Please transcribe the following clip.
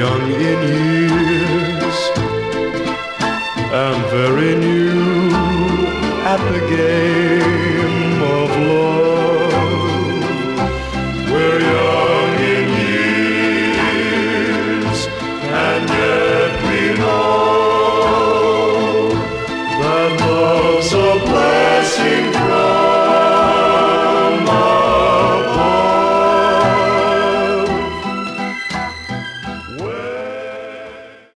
young in years and very new at the game of love. We're young in years and yet we know that love's a blessing.